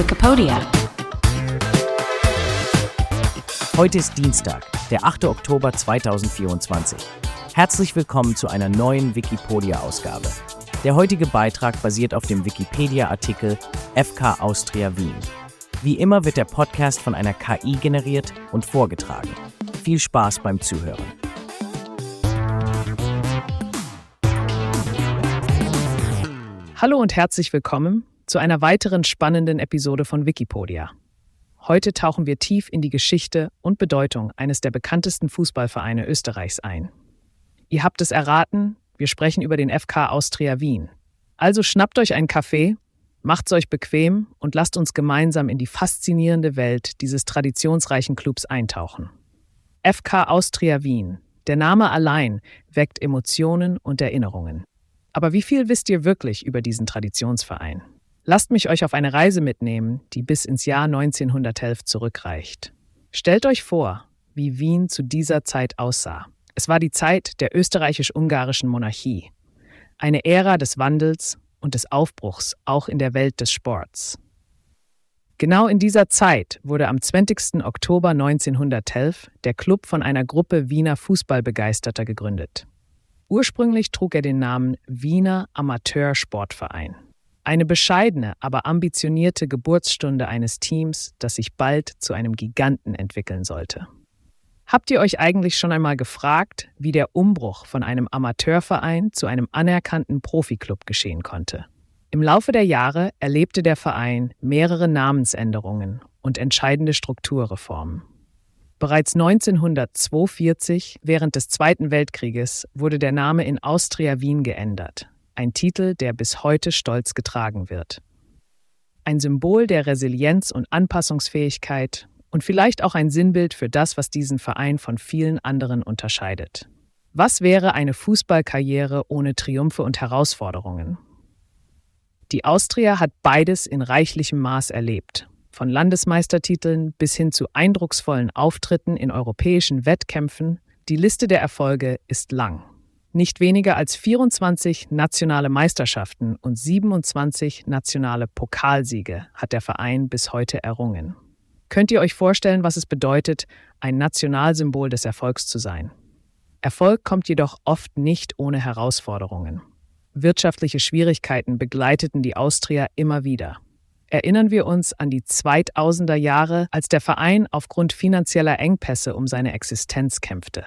Wikipedia. Heute ist Dienstag, der 8. Oktober 2024. Herzlich willkommen zu einer neuen Wikipedia-Ausgabe. Der heutige Beitrag basiert auf dem Wikipedia-Artikel FK Austria Wien. Wie immer wird der Podcast von einer KI generiert und vorgetragen. Viel Spaß beim Zuhören. Hallo und herzlich willkommen zu einer weiteren spannenden Episode von Wikipedia. Heute tauchen wir tief in die Geschichte und Bedeutung eines der bekanntesten Fußballvereine Österreichs ein. Ihr habt es erraten, wir sprechen über den FK Austria Wien. Also schnappt euch einen Kaffee, macht's euch bequem und lasst uns gemeinsam in die faszinierende Welt dieses traditionsreichen Clubs eintauchen. FK Austria Wien. Der Name allein weckt Emotionen und Erinnerungen. Aber wie viel wisst ihr wirklich über diesen Traditionsverein? Lasst mich euch auf eine Reise mitnehmen, die bis ins Jahr 1911 zurückreicht. Stellt euch vor, wie Wien zu dieser Zeit aussah. Es war die Zeit der österreichisch-ungarischen Monarchie. Eine Ära des Wandels und des Aufbruchs, auch in der Welt des Sports. Genau in dieser Zeit wurde am 20. Oktober 1911 der Club von einer Gruppe Wiener Fußballbegeisterter gegründet. Ursprünglich trug er den Namen Wiener Amateursportverein. Eine bescheidene, aber ambitionierte Geburtsstunde eines Teams, das sich bald zu einem Giganten entwickeln sollte. Habt ihr euch eigentlich schon einmal gefragt, wie der Umbruch von einem Amateurverein zu einem anerkannten Profiklub geschehen konnte? Im Laufe der Jahre erlebte der Verein mehrere Namensänderungen und entscheidende Strukturreformen. Bereits 1942, während des Zweiten Weltkrieges, wurde der Name in Austria Wien geändert. Ein Titel, der bis heute stolz getragen wird. Ein Symbol der Resilienz und Anpassungsfähigkeit und vielleicht auch ein Sinnbild für das, was diesen Verein von vielen anderen unterscheidet. Was wäre eine Fußballkarriere ohne Triumphe und Herausforderungen? Die Austria hat beides in reichlichem Maß erlebt. Von Landesmeistertiteln bis hin zu eindrucksvollen Auftritten in europäischen Wettkämpfen, die Liste der Erfolge ist lang. Nicht weniger als 24 nationale Meisterschaften und 27 nationale Pokalsiege hat der Verein bis heute errungen. Könnt ihr euch vorstellen, was es bedeutet, ein Nationalsymbol des Erfolgs zu sein? Erfolg kommt jedoch oft nicht ohne Herausforderungen. Wirtschaftliche Schwierigkeiten begleiteten die Austria immer wieder. Erinnern wir uns an die 2000er Jahre, als der Verein aufgrund finanzieller Engpässe um seine Existenz kämpfte.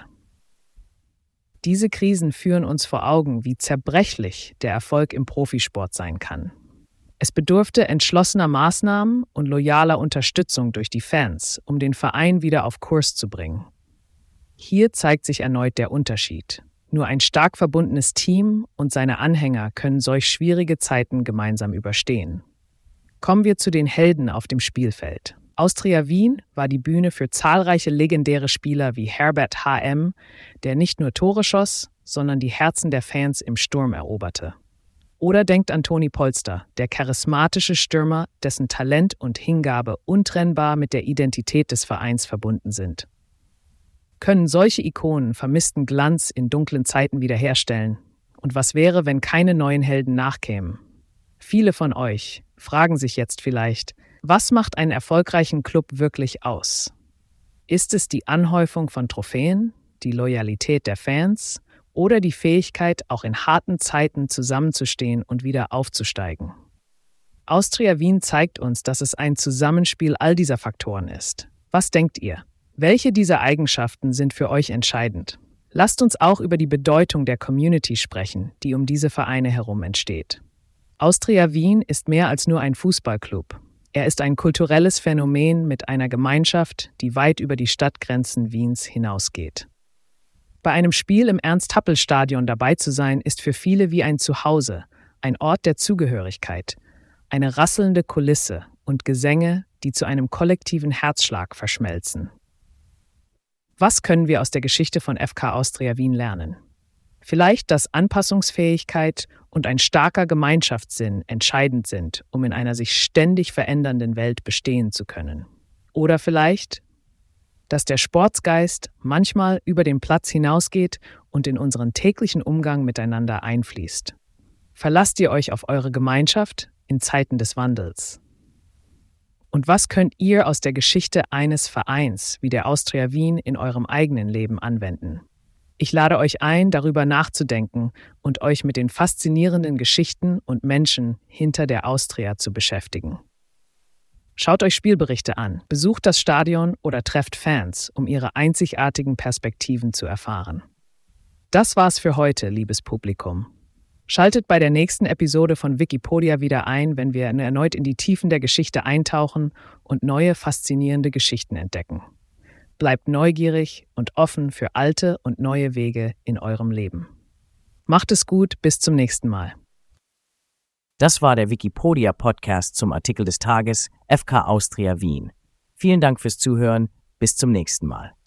Diese Krisen führen uns vor Augen, wie zerbrechlich der Erfolg im Profisport sein kann. Es bedurfte entschlossener Maßnahmen und loyaler Unterstützung durch die Fans, um den Verein wieder auf Kurs zu bringen. Hier zeigt sich erneut der Unterschied. Nur ein stark verbundenes Team und seine Anhänger können solch schwierige Zeiten gemeinsam überstehen. Kommen wir zu den Helden auf dem Spielfeld. Austria Wien war die Bühne für zahlreiche legendäre Spieler wie Herbert H.M., der nicht nur Tore schoss, sondern die Herzen der Fans im Sturm eroberte. Oder denkt an Toni Polster, der charismatische Stürmer, dessen Talent und Hingabe untrennbar mit der Identität des Vereins verbunden sind. Können solche Ikonen vermissten Glanz in dunklen Zeiten wiederherstellen? Und was wäre, wenn keine neuen Helden nachkämen? Viele von euch fragen sich jetzt vielleicht, was macht einen erfolgreichen Club wirklich aus? Ist es die Anhäufung von Trophäen, die Loyalität der Fans oder die Fähigkeit, auch in harten Zeiten zusammenzustehen und wieder aufzusteigen? Austria Wien zeigt uns, dass es ein Zusammenspiel all dieser Faktoren ist. Was denkt ihr? Welche dieser Eigenschaften sind für euch entscheidend? Lasst uns auch über die Bedeutung der Community sprechen, die um diese Vereine herum entsteht. Austria Wien ist mehr als nur ein Fußballclub. Er ist ein kulturelles Phänomen mit einer Gemeinschaft, die weit über die Stadtgrenzen Wiens hinausgeht. Bei einem Spiel im Ernst-Happel-Stadion dabei zu sein, ist für viele wie ein Zuhause, ein Ort der Zugehörigkeit, eine rasselnde Kulisse und Gesänge, die zu einem kollektiven Herzschlag verschmelzen. Was können wir aus der Geschichte von FK Austria Wien lernen? Vielleicht, dass Anpassungsfähigkeit und ein starker Gemeinschaftssinn entscheidend sind, um in einer sich ständig verändernden Welt bestehen zu können. Oder vielleicht, dass der Sportsgeist manchmal über den Platz hinausgeht und in unseren täglichen Umgang miteinander einfließt. Verlasst ihr euch auf eure Gemeinschaft in Zeiten des Wandels? Und was könnt ihr aus der Geschichte eines Vereins wie der Austria Wien in eurem eigenen Leben anwenden? Ich lade euch ein, darüber nachzudenken und euch mit den faszinierenden Geschichten und Menschen hinter der Austria zu beschäftigen. Schaut euch Spielberichte an, besucht das Stadion oder trefft Fans, um ihre einzigartigen Perspektiven zu erfahren. Das war's für heute, liebes Publikum. Schaltet bei der nächsten Episode von Wikipedia wieder ein, wenn wir erneut in die Tiefen der Geschichte eintauchen und neue faszinierende Geschichten entdecken. Bleibt neugierig und offen für alte und neue Wege in eurem Leben. Macht es gut, bis zum nächsten Mal. Das war der Wikipedia-Podcast zum Artikel des Tages FK Austria Wien. Vielen Dank fürs Zuhören, bis zum nächsten Mal.